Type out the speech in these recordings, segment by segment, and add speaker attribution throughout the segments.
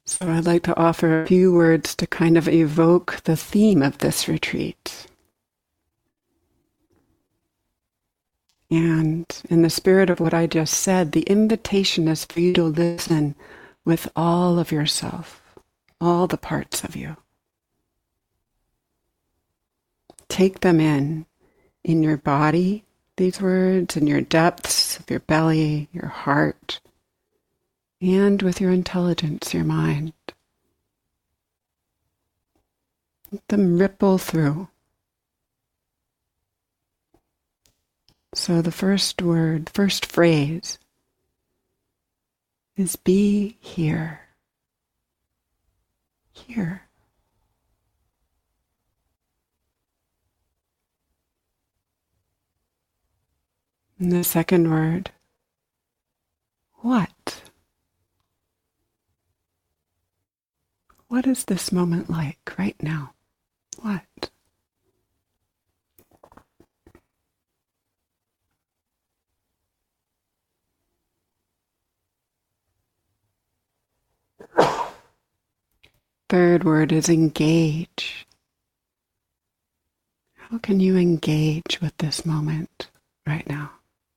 Speaker 1: So I'd like to offer a few words to kind of evoke the theme of this retreat. And in the spirit of what I just said, the invitation is for you to listen with all of yourself, all the parts of you. Take them in your body, these words, in your depths of your belly, your heart, and with your intelligence, your mind. Let them ripple through. So the first word, first phrase is be here. Here. And the second word, what? What is this moment like right now? What? Third word is engage. How can you engage with this moment right now?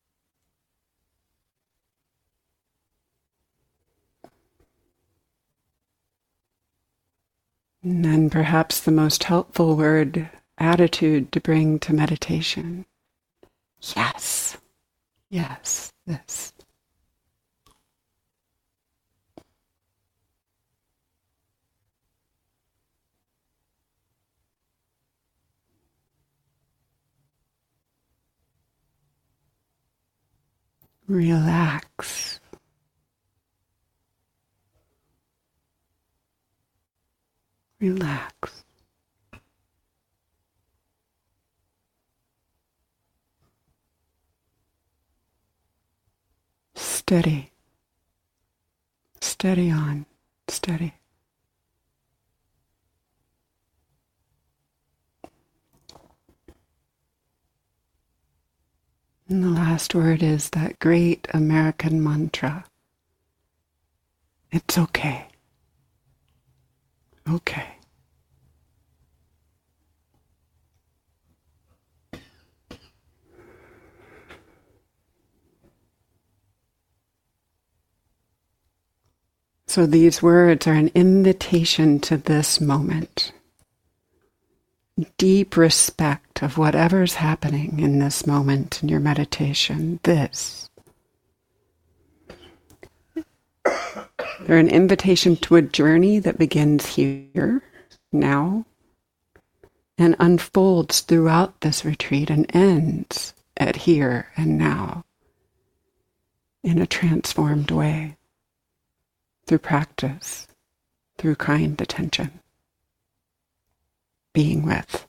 Speaker 1: And then perhaps the most helpful word, attitude to bring to meditation. Yes. Yes, this. Relax. Relax. Steady. Steady on. Steady. And the last word is that great American mantra. It's okay. Okay. So these words are an invitation to this moment. Deep respect of whatever's happening in this moment in your meditation. This. They're an invitation to a journey that begins here, now, and unfolds throughout this retreat and ends at here and now in a transformed way. Through practice, through kind attention, being with.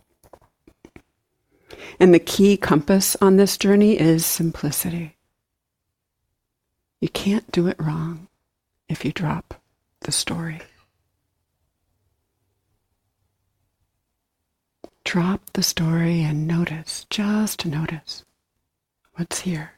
Speaker 1: And the key compass on this journey is simplicity. You can't do it wrong if you drop the story. Drop the story and notice, just notice what's here.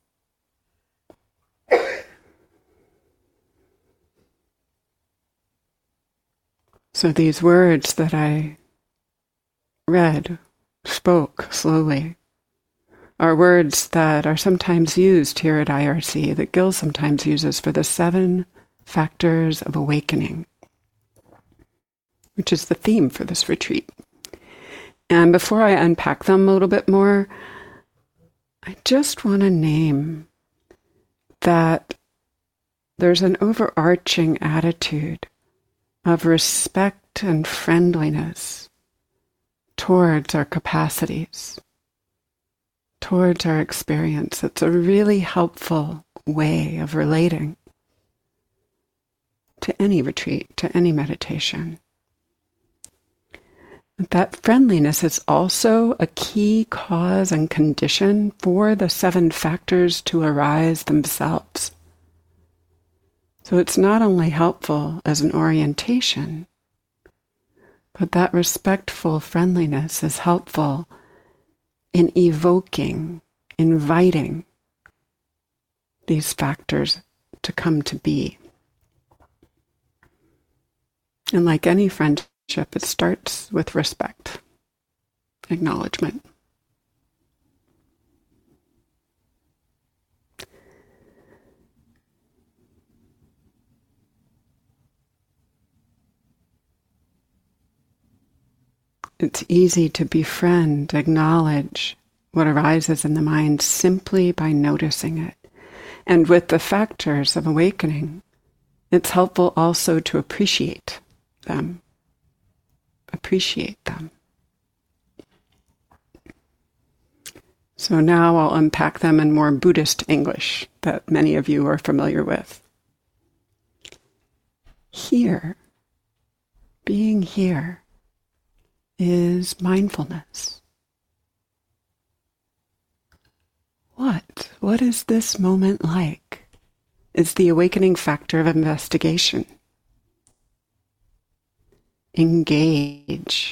Speaker 1: So these words that I read, spoke slowly, are words that are sometimes used here at IRC, that Gil sometimes uses for the 7 factors of awakening, which is the theme for this retreat. And before I unpack them a little bit more, I just want to name that there's an overarching attitude of respect and friendliness towards our capacities, towards our experience. It's a really helpful way of relating to any retreat, to any meditation. That friendliness is also a key cause and condition for the 7 factors to arise themselves. So it's not only helpful as an orientation, but that respectful friendliness is helpful in evoking, inviting these factors to come to be. And like any friendship, it starts with respect, acknowledgement. It's easy to befriend, acknowledge what arises in the mind simply by noticing it. And with the factors of awakening, it's helpful also to appreciate them. Appreciate them. So now I'll unpack them in more Buddhist English that many of you are familiar with. Here, being here, is mindfulness. What is this moment like? It's the awakening factor of investigation. Engage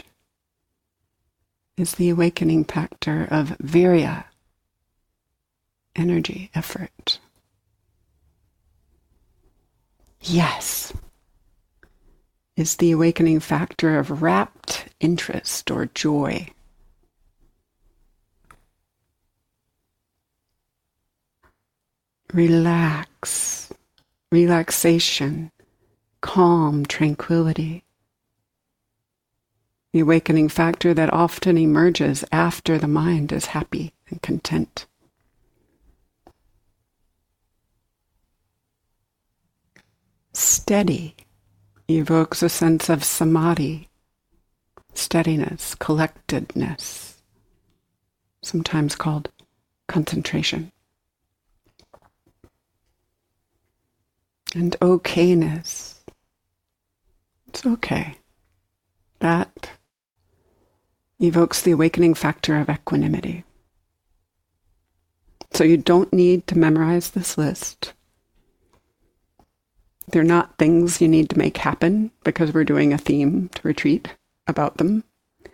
Speaker 1: is the awakening factor of virya, energy, effort. Yes is the awakening factor of rapt interest or joy. Relax, relaxation, calm, tranquility. The awakening factor that often emerges after the mind is happy and content. Steady evokes a sense of samadhi, steadiness, collectedness, sometimes called concentration. And okayness. It's okay. That evokes the awakening factor of equanimity. So you don't need to memorize this list. They're not things you need to make happen because we're doing a themed retreat about them.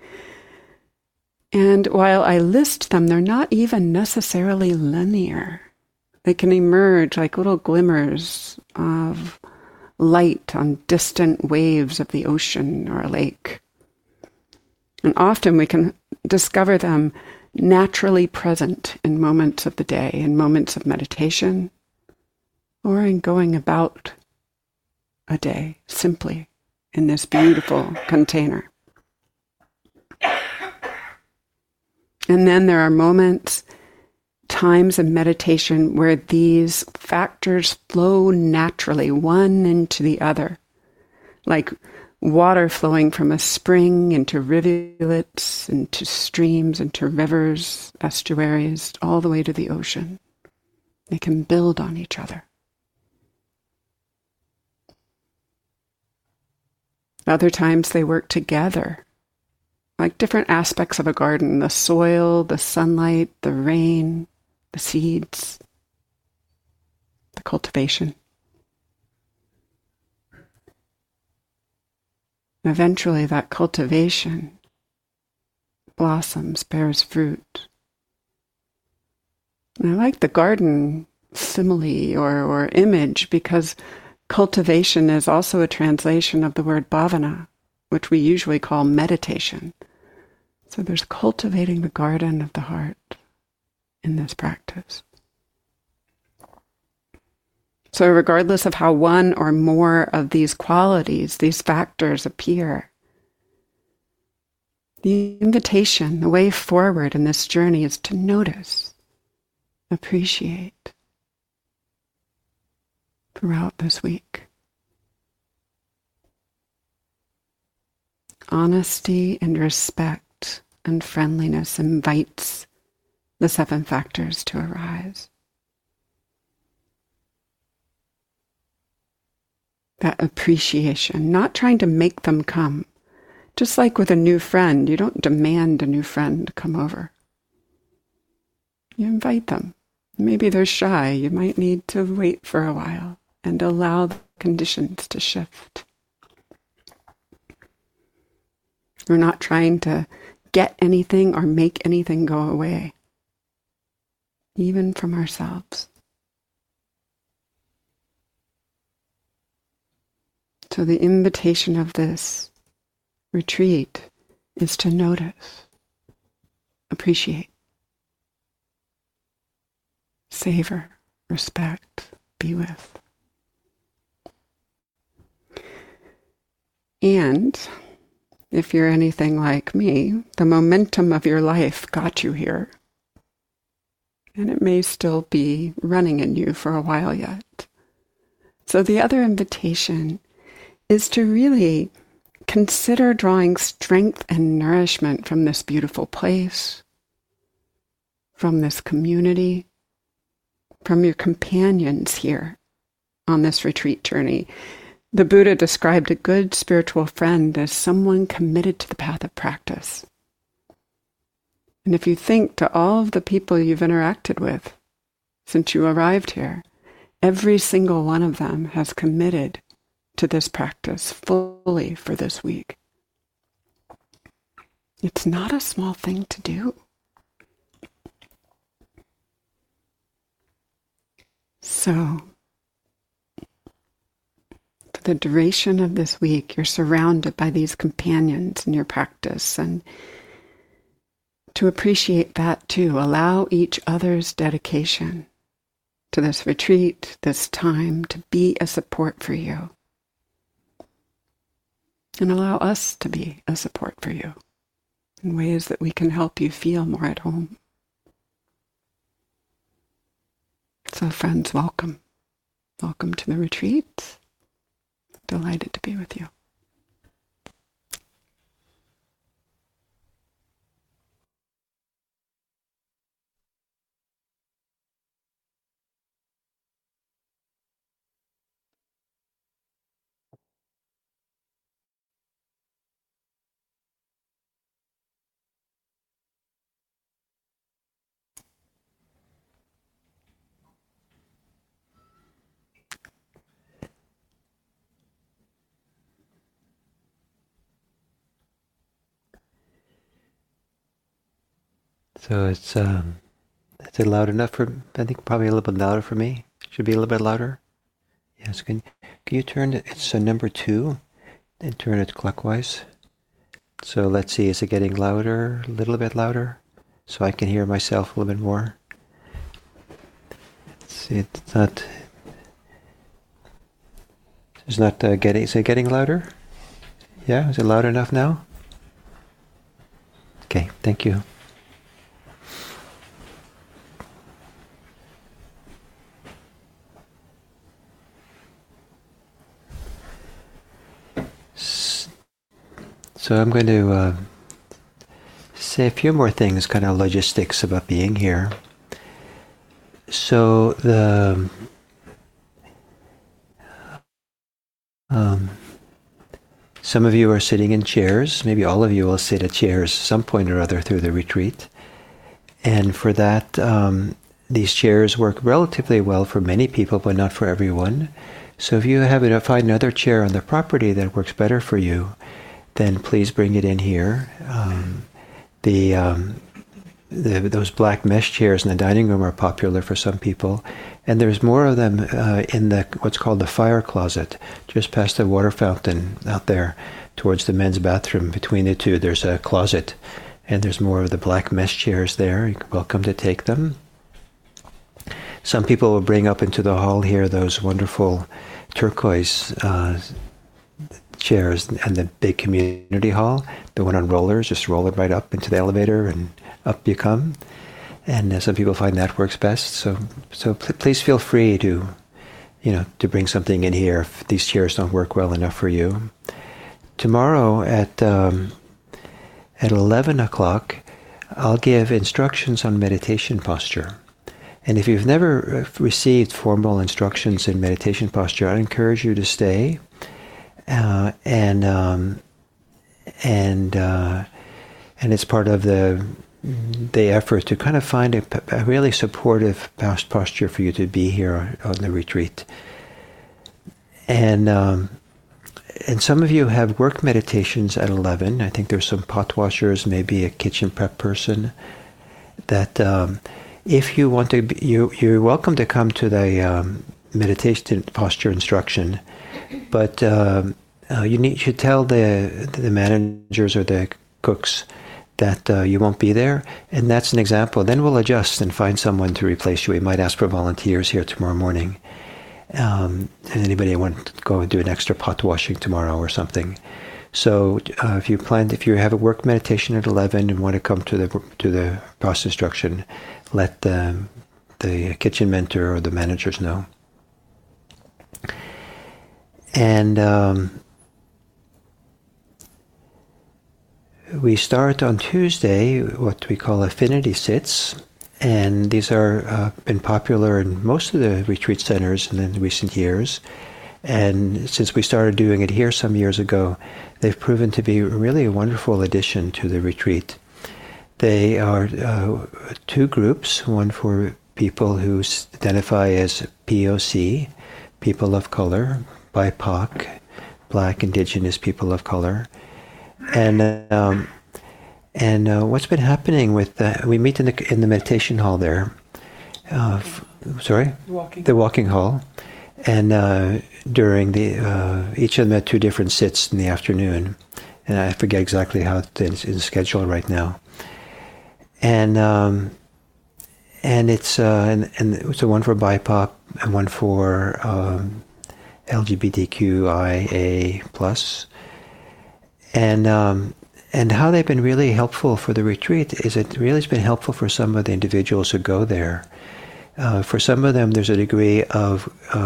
Speaker 1: And while I list them, they're not even necessarily linear. They can emerge like little glimmers of light on distant waves of the ocean or a lake. And often we can discover them naturally present in moments of the day, in moments of meditation, or in going about a day simply in this beautiful container. And then there are moments, times in meditation where these factors flow naturally, one into the other, like water flowing from a spring into rivulets, into streams, into rivers, estuaries, all the way to the ocean. They can build on each other. Other times they work together, like different aspects of a garden, the soil, the sunlight, the rain, the seeds, the cultivation. Eventually that cultivation blossoms, bears fruit. And I like the garden simile or image because cultivation is also a translation of the word bhavana, which we usually call meditation. So there's cultivating the garden of the heart in this practice. So regardless of how one or more of these qualities, these factors appear, the invitation, the way forward in this journey is to notice, appreciate throughout this week. Honesty and respect and friendliness invites the 7 factors to arise. That appreciation, not trying to make them come. Just like with a new friend, you don't demand a new friend to come over. You invite them. Maybe they're shy. You might need to wait for a while and allow the conditions to shift. We're not trying to get anything or make anything go away, even from ourselves. So the invitation of this retreat is to notice, appreciate, savor, respect, be with. And if you're anything like me, the momentum of your life got you here. And it may still be running in you for a while yet. So the other invitation is to really consider drawing strength and nourishment from this beautiful place, from this community, from your companions here on this retreat journey. The Buddha described a good spiritual friend as someone committed to the path of practice. And if you think to all of the people you've interacted with since you arrived here, every single one of them has committed to this practice fully for this week. It's not a small thing to do. So, for the duration of this week, you're surrounded by these companions in your practice, and to appreciate that too, allow each other's dedication to this retreat, this time, to be a support for you. And allow us to be a support for you in ways that we can help you feel more at home. So friends, welcome. Welcome to the retreat. Delighted to be with you.
Speaker 2: So is it loud enough for, I think probably a little bit louder for me. Should be a little bit louder. Yes, can you turn it, it's number 2, and turn it clockwise. So let's see, is it getting louder, a little bit louder? So I can hear myself a little bit more. Let's see, it's not getting, is it getting louder? Yeah, is it loud enough now? Okay, thank you. So I'm going to say a few more things, kind of logistics about being here. So some of you are sitting in chairs. Maybe all of you will sit at chairs some point or other through the retreat. And for that, these chairs work relatively well for many people, but not for everyone. So if you happen to find another chair on the property that works better for you, then please bring it in here. Those black mesh chairs in the dining room are popular for some people, and there's more of them in the what's called the fire closet, just past the water fountain out there, towards the men's bathroom. Between the two, there's a closet, and there's more of the black mesh chairs there. You're welcome to take them. Some people will bring up into the hall here those wonderful turquoise chairs and the big community hall, the one on rollers, just roll it right up into the elevator and up you come. And some people find that works best. So please feel free to bring something in here if these chairs don't work well enough for you. Tomorrow at 11 o'clock, I'll give instructions on meditation posture. And if you've never received formal instructions in meditation posture, I encourage you to stay. And it's part of the effort to kind of find a really supportive posture for you to be here on the retreat. And some of you have work meditations at 11. I think there's some pot washers, maybe a kitchen prep person. That if you want to, you're welcome to come to the meditation posture instruction. But you should tell the managers or the cooks that you won't be there, and that's an example. Then we'll adjust and find someone to replace you. We might ask for volunteers here tomorrow morning. And anybody want to go and do an extra pot washing tomorrow or something. So if you have a work meditation at 11 and want to come to the process instruction, let the kitchen mentor or the managers know. And we start on Tuesday what we call affinity sits, and these are been popular in most of the retreat centers in recent years. And since we started doing it here some years ago, they've proven to be really a wonderful addition to the retreat. They are two groups, one for people who identify as POC, people of color, BIPOC, Black, Indigenous people of color. And what's been happening with we meet in the meditation hall there. The walking hall, and during each of them had two different sits in the afternoon, and I forget exactly how it's scheduled right now. And it's a one for BIPOC and one for LGBTQIA plus. And how they've been really helpful for the retreat is it really has been helpful for some of the individuals who go there. For some of them, there's a degree of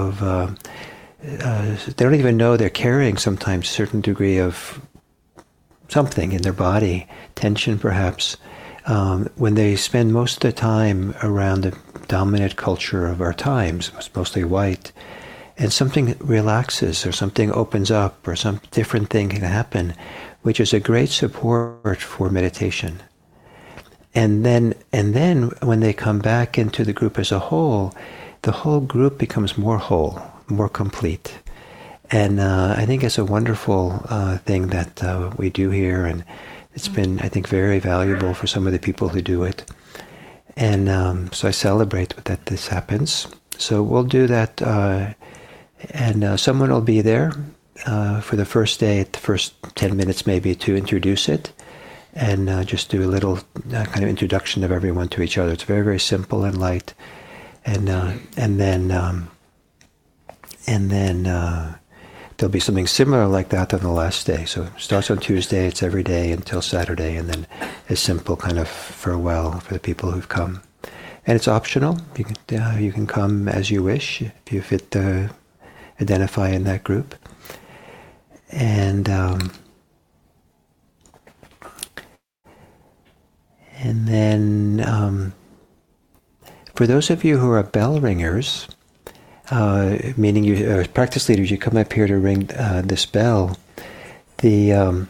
Speaker 2: they don't even know they're carrying sometimes a certain degree of something in their body, tension perhaps, when they spend most of the time around the dominant culture of our times, mostly white, and something relaxes or something opens up or some different thing can happen, which is a great support for meditation. And then when they come back into the group as a whole, the whole group becomes more whole, more complete. And I think it's a wonderful thing that we do here, and it's been, I think, very valuable for some of the people who do it. And so I celebrate that this happens. So we'll do that, and someone will be there for the first day, at the first 10 minutes maybe, to introduce it, and just do a little kind of introduction of everyone to each other. It's very, very simple and light, and then there'll be something similar like that on the last day. So it starts on Tuesday, it's every day until Saturday, and then a simple kind of farewell for the people who've come. And it's optional. You can come as you wish if you fit identify in that group. And then for those of you who are bell ringers, meaning you are practice leaders, you come up here to ring this bell. It's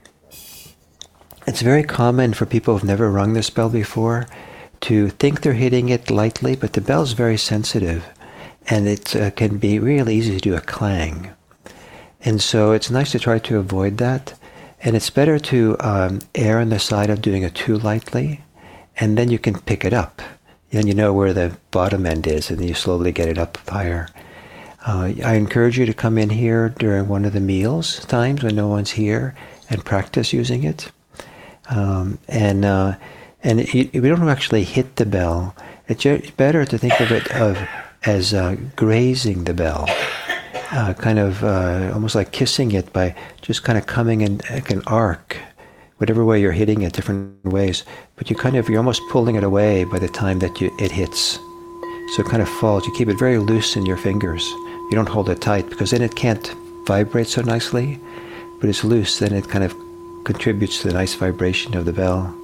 Speaker 2: very common for people who've never rung this bell before to think they're hitting it lightly, but the bell's very sensitive, and it can be really easy to do a clang. And so it's nice to try to avoid that. And it's better to err on the side of doing it too lightly, and then you can pick it up. Then you know where the bottom end is, and you slowly get it up higher. I encourage you to come in here during one of the meals times when no one's here and practice using it. And we don't actually hit the bell. It's better to think of it as grazing the bell. Kind of almost like kissing it by just kind of coming in like an arc, whatever way you're hitting it, different ways. But you're almost pulling it away by the time that it hits. So it kind of falls. You keep it very loose in your fingers. You don't hold it tight because then it can't vibrate so nicely. But it's loose, then it kind of contributes to the nice vibration of the bell.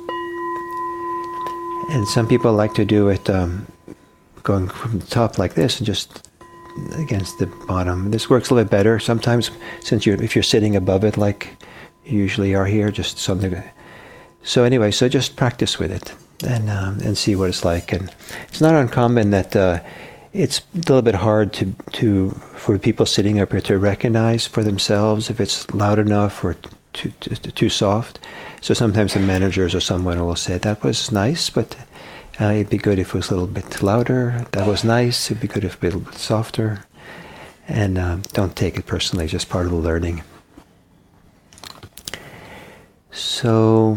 Speaker 2: And some people like to do it going from the top like this and just against the bottom. This works a little bit better sometimes, if you're sitting above it like you usually are here, just something. So anyway, so just practice with it and see what it's like. And it's not uncommon that it's a little bit hard for people sitting up here to recognize for themselves if it's loud enough or too soft. So sometimes the managers or someone will say, that was nice, but it'd be good if it was a little bit louder. That was nice. It'd be good if it was a little bit softer. And don't take it personally. It's just part of the learning. So,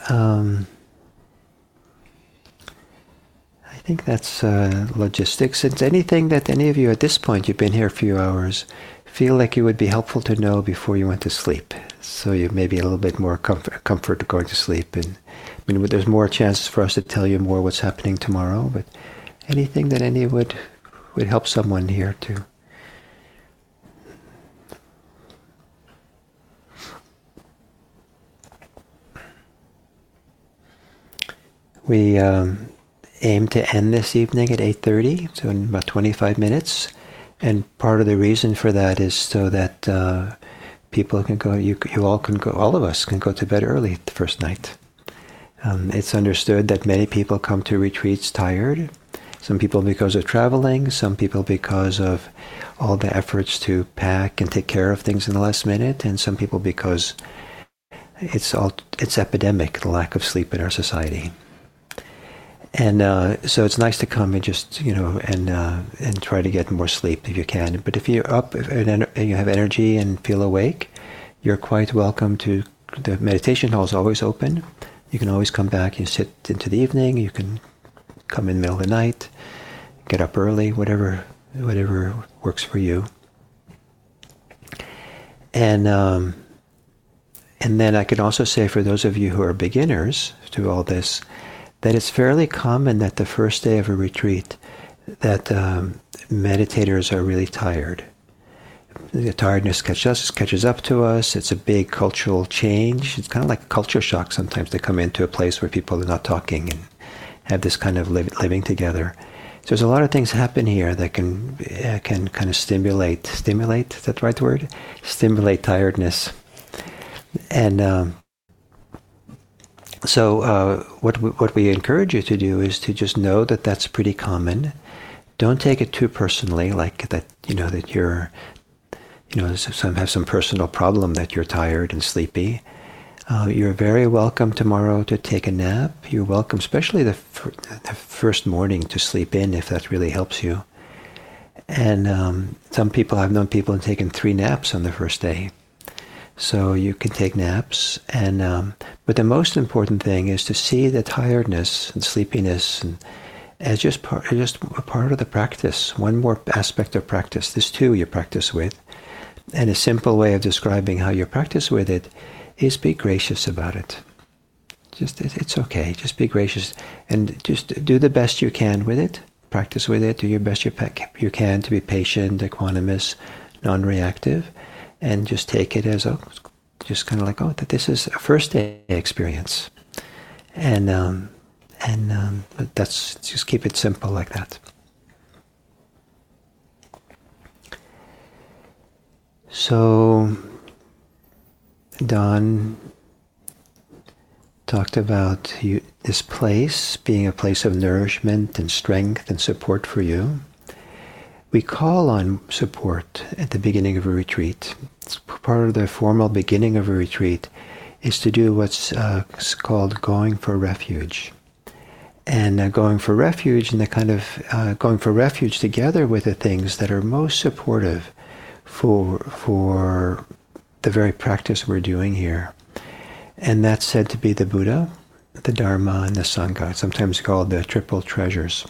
Speaker 2: I think that's logistics. It's anything that any of you at this point, you've been here a few hours, feel like it would be helpful to know before you went to sleep. So you maybe a little bit more comfort going to sleep. And I mean, there's more chances for us to tell you more what's happening tomorrow, but anything that any would help someone here to. We aim to end this evening at 8:30, so in about 25 minutes. And part of the reason for that is so that people can go, you all can go, all of us can go to bed early the first night. It's understood that many people come to retreats tired. Some people because of traveling, some people because of all the efforts to pack and take care of things in the last minute, and some people because it's epidemic, the lack of sleep in our society. And so it's nice to come and just, and try to get more sleep if you can. But if you're up and you have energy and feel awake, you're quite welcome to, the meditation hall is always open. You can always come back, you sit into the evening, you can come in the middle of the night, get up early, whatever works for you. And then I can also say for those of you who are beginners to all this, that it's fairly common that the first day of a retreat that meditators are really tired. The tiredness catches up to us. It's a big cultural change. It's kind of like a culture shock sometimes to come into a place where people are not talking and have this kind of living together. So there's a lot of things happen here that can kind of stimulate, is that the right word? Stimulate tiredness. And so what we encourage you to do is to just know that that's pretty common. Don't take it too personally, like that, that you're, some have some personal problem that you're tired and sleepy. You're very welcome tomorrow to take a nap. You're welcome, especially the first morning, to sleep in if that really helps you. And I've known people have taken 3 naps on the first day. So you can take naps, but the most important thing is to see the tiredness and sleepiness as just a part of the practice. One more aspect of practice. This too you practice with, and a simple way of describing how you practice with it is be gracious about it. It's okay. Just be gracious and just do the best you can with it. Practice with it. Do your best you can to be patient, equanimous, non-reactive. And just take it as just kind of like, that this is a first day experience, but that's just keep it simple like that. So, Don talked about this place being a place of nourishment and strength and support for you. We call on support at the beginning of a retreat. It's part of the formal beginning of a retreat is to do what's called going for refuge. And going for refuge and the kind of going for refuge together with the things that are most supportive for the very practice we're doing here. And that's said to be the Buddha, the Dharma, and the Sangha, sometimes called the triple treasures.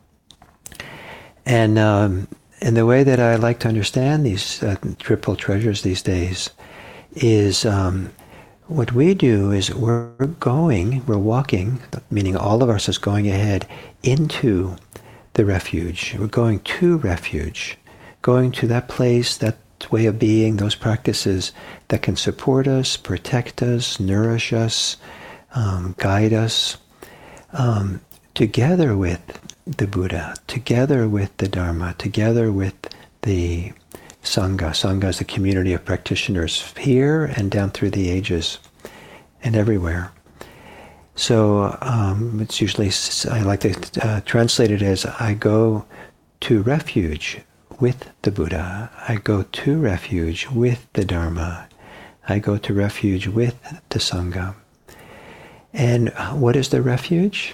Speaker 2: And the way that I like to understand these triple treasures these days is what we do is we're walking, meaning all of us is going ahead into the refuge. We're going to refuge, going to that place, that way of being, those practices that can support us, protect us, nourish us, guide us, together with the Buddha, together with the Dharma, together with the Sangha. Sangha is the community of practitioners here and down through the ages and everywhere. So it's usually, I like to translate it as, I go to refuge with the Buddha. I go to refuge with the Dharma. I go to refuge with the Sangha. And what is the refuge?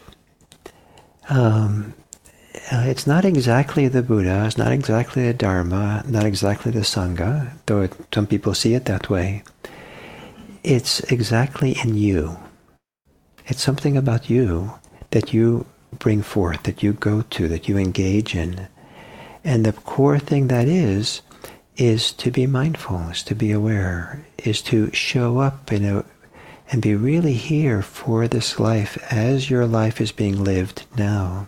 Speaker 2: It's not exactly the Buddha, it's not exactly the Dharma, not exactly the Sangha, though some people see it that way. it's exactly in you. It's something about you that you bring forth, that you go to, that you engage in. And the core thing that is to be mindful, is to be aware, is to show up and be really here for this life as your life is being lived now.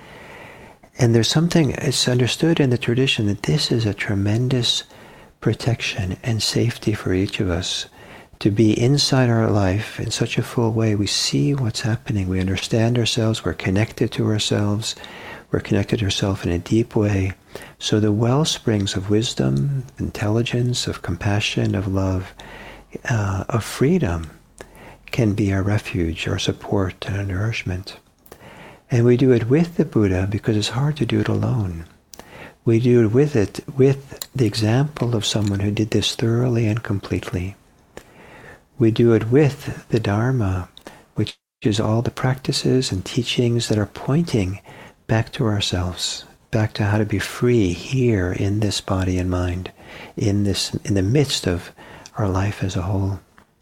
Speaker 2: And there's something, it's understood in the tradition that this is a tremendous protection and safety for each of us, to be inside our life in such a full way. We see what's happening, we understand ourselves, we're connected to ourselves, we're connected to ourselves in a deep way. So the well springs of wisdom, intelligence, of compassion, of love, of freedom can be our refuge, our support, and our nourishment. And we do it with the Buddha because it's hard to do it alone. We do it with the example of someone who did this thoroughly and completely. We do it with the Dharma, which is all the practices and teachings that are pointing back to ourselves, back to how to be free here in this body and mind, in the midst of our life as a whole.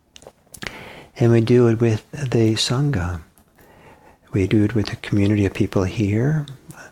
Speaker 2: And we do it with the Sangha. We do it with a community of people here.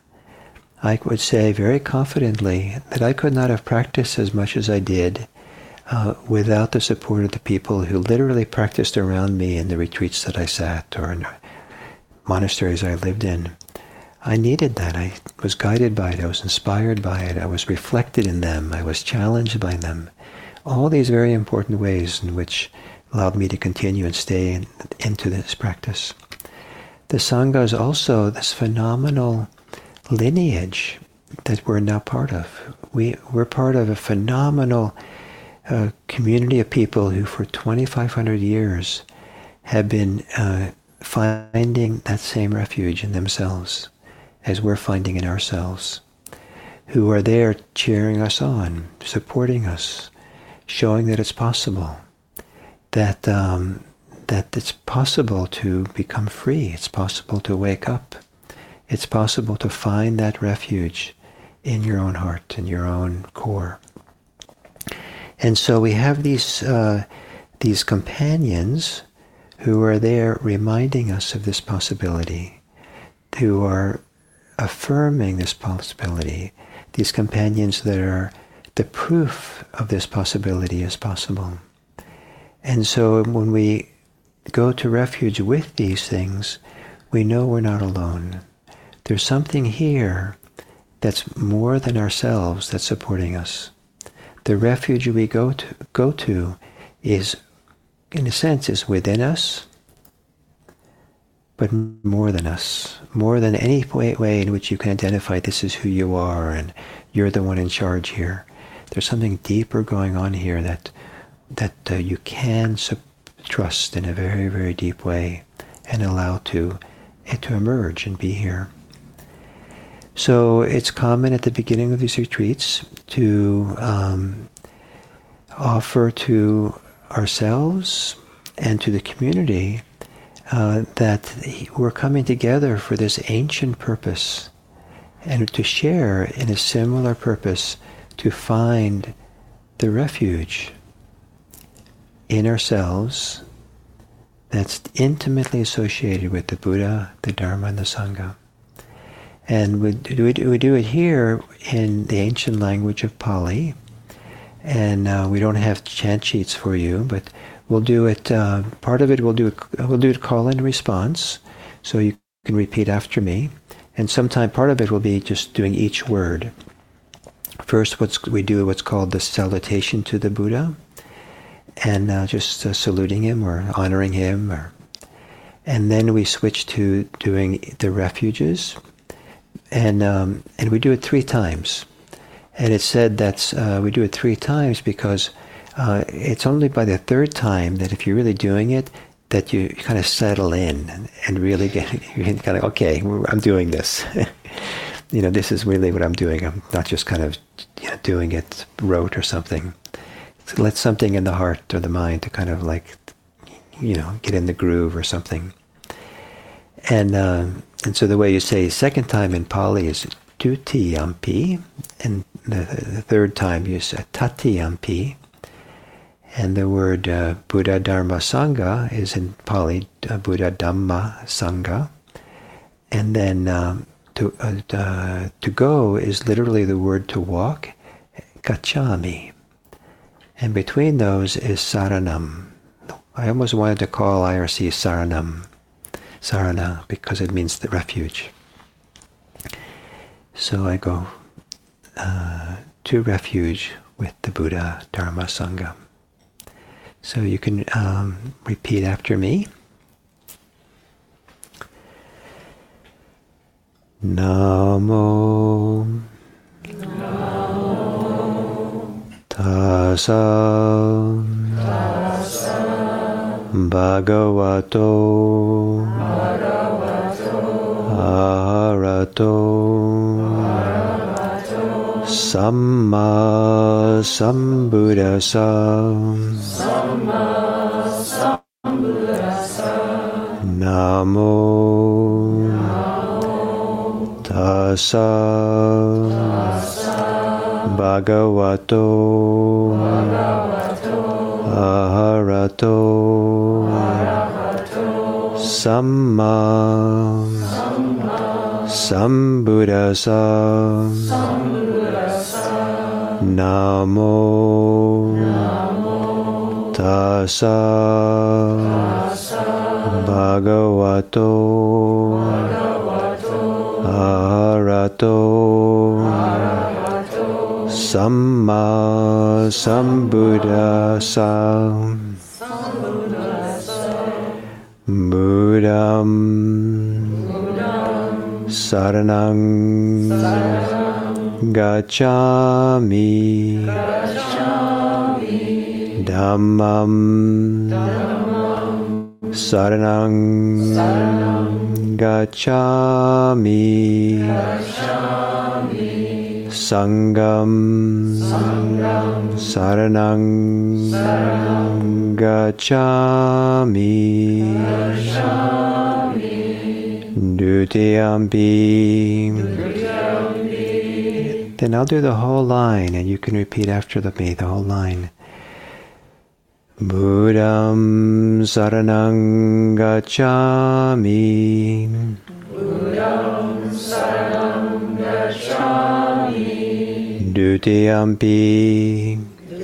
Speaker 2: I would say very confidently that I could not have practiced as much as I did without the support of the people who literally practiced around me in the retreats that I sat or in monasteries I lived in. I needed that. I was guided by it. I was inspired by it. I was reflected in them. I was challenged by them. All these very important ways in which allowed me to continue and stay into this practice. The Sangha is also this phenomenal lineage that we're now part of. We're part of a phenomenal community of people who for 2,500 years have been finding that same refuge in themselves as we're finding in ourselves, who are there cheering us on, supporting us, showing that it's possible, that it's possible to become free, it's possible to wake up, it's possible to find that refuge in your own heart, in your own core. And so we have these companions who are there reminding us of this possibility, who are affirming this possibility, these companions that are the proof of this possibility is possible. And so when we go to refuge with these things, we know we're not alone. There's something here that's more than ourselves that's supporting us. The refuge we go to is, in a sense, is within us, but more than us, more than any way in which you can identify this is who you are and you're the one in charge here. There's something deeper going on here that you can trust in a very, very deep way and allow it to emerge and be here. So it's common at the beginning of these retreats to offer to ourselves and to the community that we're coming together for this ancient purpose and to share in a similar purpose to find the refuge in ourselves that's intimately associated with the Buddha, the Dharma, and the Sangha. And we do it here in the ancient language of Pali. And we don't have chant sheets for you, but we'll do it, part of it we'll do it call and response, so you can repeat after me. And sometime part of it will be just doing each word. First, we do what's called the salutation to the Buddha, and just saluting him or honoring him. And then we switch to doing the refuges, and we do it 3 times. And it's said that we do it 3 times because it's only by the 3rd time that if you're really doing it, that you kind of settle in and really get kind of, okay, I'm doing this. This is really what I'm doing. I'm not just kind of doing it rote or something. So let something in the heart or the mind to kind of like, get in the groove or something. And so the way you say 2nd time in Pali is Dutiyampi, and the 3rd time you say Tatiyampi. And the word Buddha Dharma Sangha is in Pali, Buddha Dhamma Sangha. And then to go is literally the word to walk, gacchami. And between those is saranam. I almost wanted to call IRC saranam, sarana, because it means the refuge. So I go to refuge with the Buddha Dharma Sangha. So you can repeat after me. Namo Tassa Bhagavato Arahato Samma Sambuddhassa Namo Tassa Bhagavato Arahato Samma Sambuddhassa Namo Tassa Bhagavato Arahato Samma Sambuddhassa Buddham Saranang Gacchami Dhammam Saranang Gacchami Sangham Saranang Gacchami Dutiyampi. Then I'll do the whole line and you can repeat after me the whole line. Buddham Saranang Gacchami. Buddham Saranang Gacchami. Dutiyampi.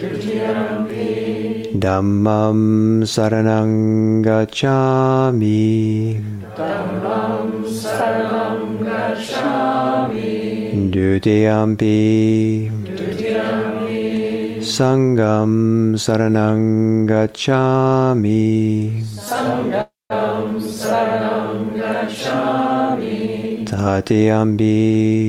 Speaker 2: Dhammam Saranang Gacchami. Dhammam Saranang Gacchami. Dutiyampi. Sangham Saranang Gacchami. Sangham Saranang Gacchami. Tatiyampi.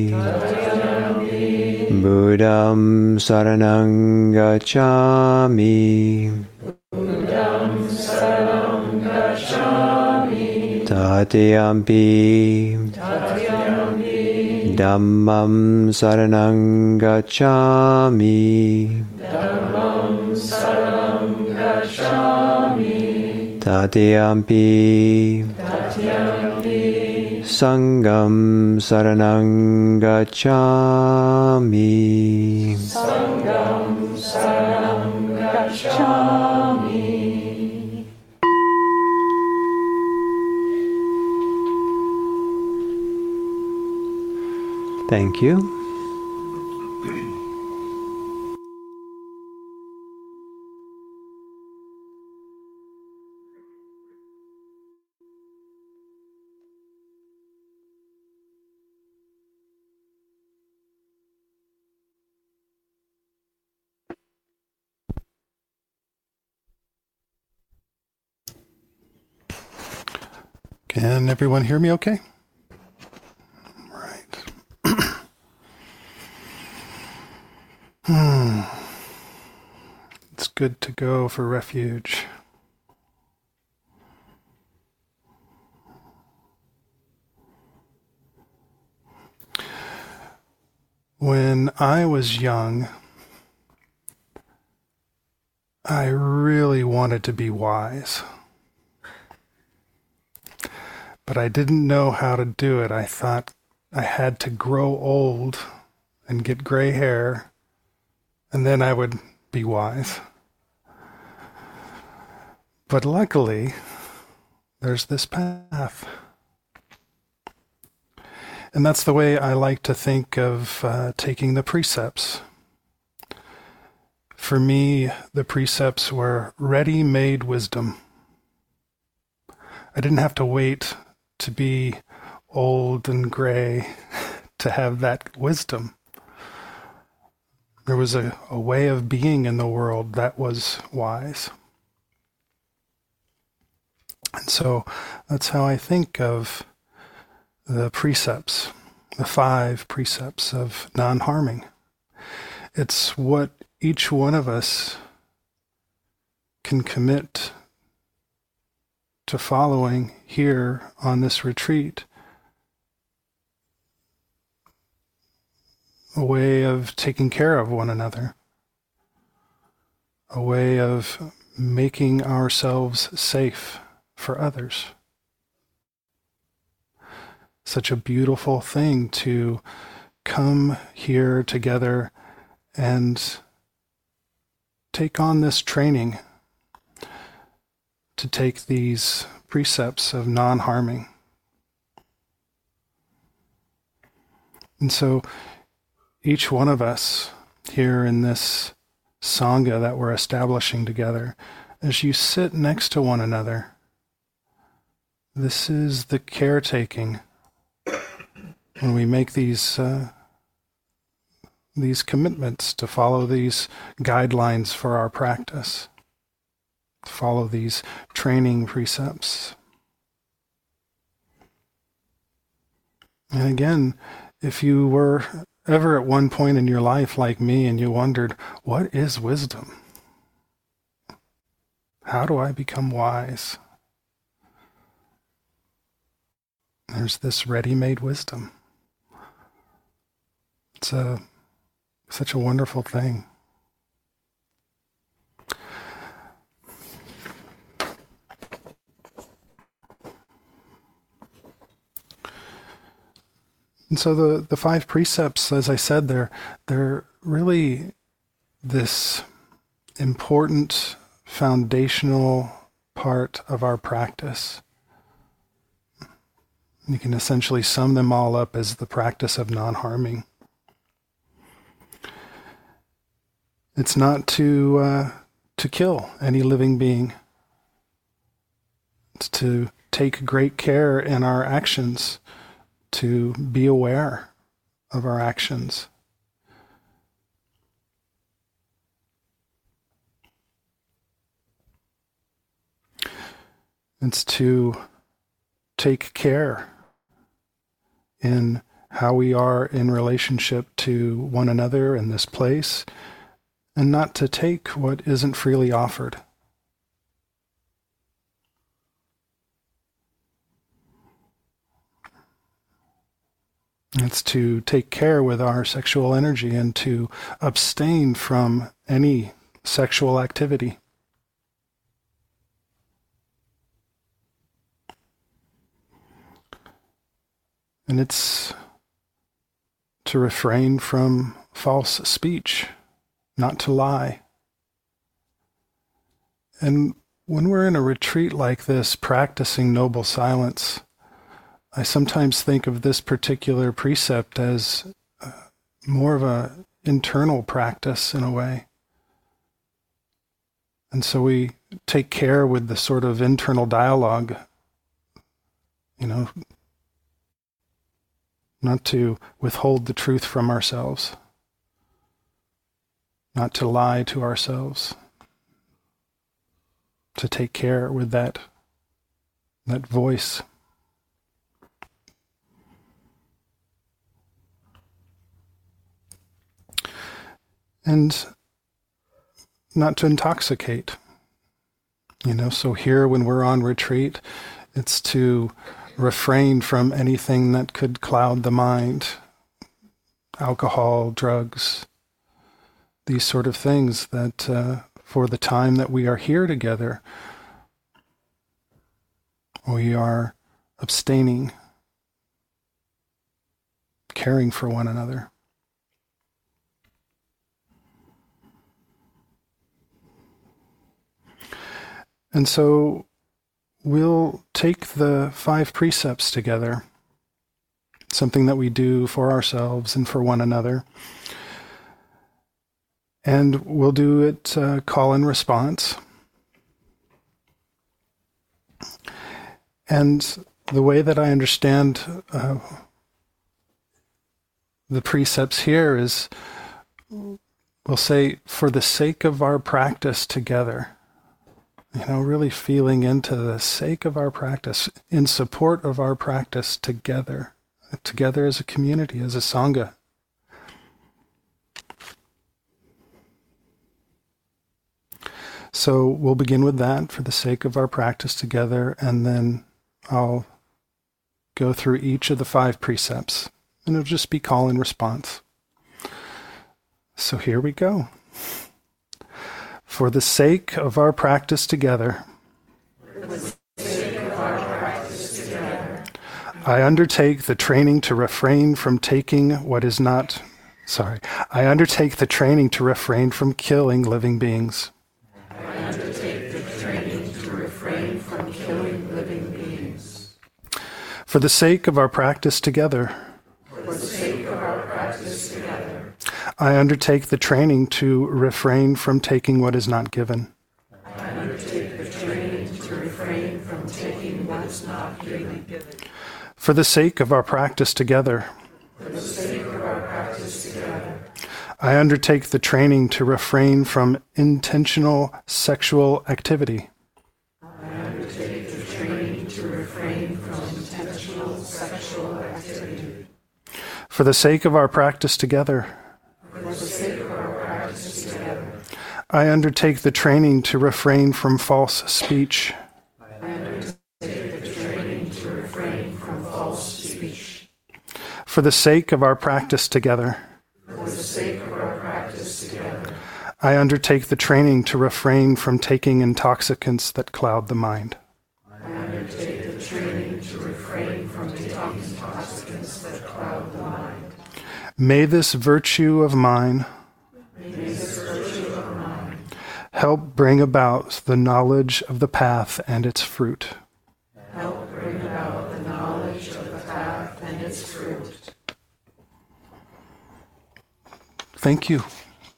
Speaker 2: Buddham Saranang Gacchami. Buddham Saranang Gacchami. Tatiyampi. Dhammam Saranang Gacchami. Dhammam Saranang Gacchami. Tatiyampi. Sangham Saranang Gacchami. Sangham Saranang Gacchami. Thank you.
Speaker 3: Can everyone hear me okay? It's good to go for refuge. When I was young, I really wanted to be wise. But I didn't know how to do it. I thought I had to grow old and get gray hair, and then I would be wise. But luckily, there's this path. And that's the way I like to think of taking the precepts. For me, the precepts were ready-made wisdom. I didn't have to wait to be old and gray to have that wisdom. There was a way of being in the world that was wise. And so that's how I think of the precepts, the 5 precepts of non-harming. It's what each one of us can commit to following here on this retreat. A way of taking care of one another. A way of making ourselves safe for others. Such a beautiful thing to come here together and take on this training, to take these precepts of non-harming. And so each one of us here in this Sangha that we're establishing together, as you sit next to one another, this is the caretaking. When we make these commitments to follow these guidelines for our practice, to follow these training precepts. And again, if you were ever at one point in your life like me and you wondered, what is wisdom? How do I become wise? There's this ready-made wisdom. It's such a wonderful thing. And so the 5 precepts, as I said, they're really this important foundational part of our practice. You can essentially sum them all up as the practice of non-harming. It's not to kill any living being. It's to take great care in our actions, to be aware of our actions. It's to take care in how we are in relationship to one another in this place, and not to take what isn't freely offered. It's to take care with our sexual energy and to abstain from any sexual activity. And it's to refrain from false speech, not to lie. And when we're in a retreat like this, practicing noble silence, I sometimes think of this particular precept as more of an internal practice in a way. And so we take care with the sort of internal dialogue, not to withhold the truth from ourselves, not to lie to ourselves, to take care with that voice. And not to intoxicate. So here when we're on retreat, it's to refrain from anything that could cloud the mind. Alcohol, drugs, these sort of things that for the time that we are here together, we are abstaining, caring for one another. And so we'll take the 5 precepts together, something that we do for ourselves and for one another. And we'll do it call and response. And the way that I understand the precepts here is, we'll say, for the sake of our practice together. Really feeling into the sake of our practice, in support of our practice together as a community, as a Sangha. So we'll begin with that, for the sake of our practice together, and then I'll go through each of the 5 precepts, and it'll just be call and response. So here we go. For the sake of our practice together, I undertake the training to refrain from taking what is not. I undertake the training to refrain from killing living beings.
Speaker 4: I undertake the training to refrain from killing living beings.
Speaker 3: For the sake of our practice together, I undertake the training to refrain from taking what is not given.
Speaker 4: I undertake the training to refrain from taking what is not given.
Speaker 3: For the sake of our practice together, I undertake the training to refrain from intentional sexual activity.
Speaker 4: I undertake the training to refrain from intentional sexual activity.
Speaker 3: For the sake of our practice together, I undertake the training to refrain from false speech.
Speaker 4: I undertake the training to refrain from false speech.
Speaker 3: For the sake of our practice together, I undertake the training to refrain from taking intoxicants that cloud the mind.
Speaker 4: I undertake the training to refrain from taking intoxicants that cloud the mind.
Speaker 3: May this virtue of mine help bring about the knowledge of the path and its fruit.
Speaker 4: Help bring about the knowledge of the path and its fruit.
Speaker 3: Thank you.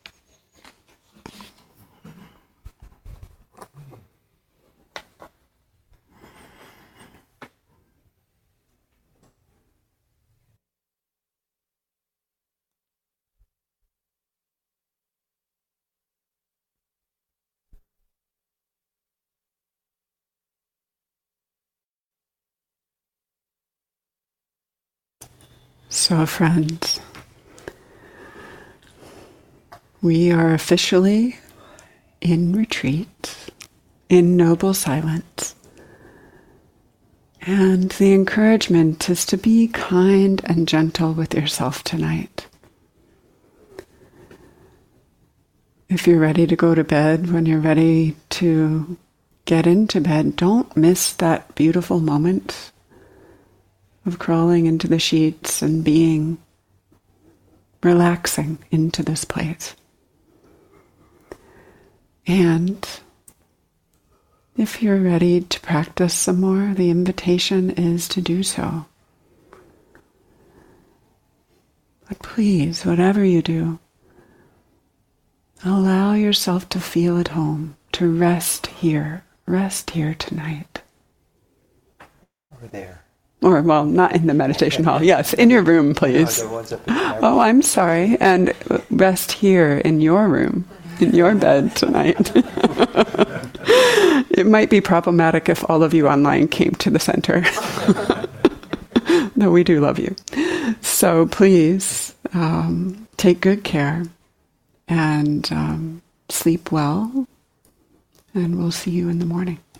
Speaker 1: So, friends, we are officially in retreat, in noble silence. And the encouragement is to be kind and gentle with yourself tonight. If you're ready to go to bed, when you're ready to get into bed, don't miss that beautiful moment of crawling into the sheets and being relaxing into this place. And if you're ready to practice some more, the invitation is to do so. But please, whatever you do, allow yourself to feel at home, to rest here tonight.
Speaker 2: Over there.
Speaker 1: Or, well, not in the meditation hall. Yes, in your room, please. Oh, I'm sorry. And rest here in your room, in your bed tonight. It might be problematic if all of you online came to the center. Though we do love you. So please take good care and sleep well. And we'll see you in the morning.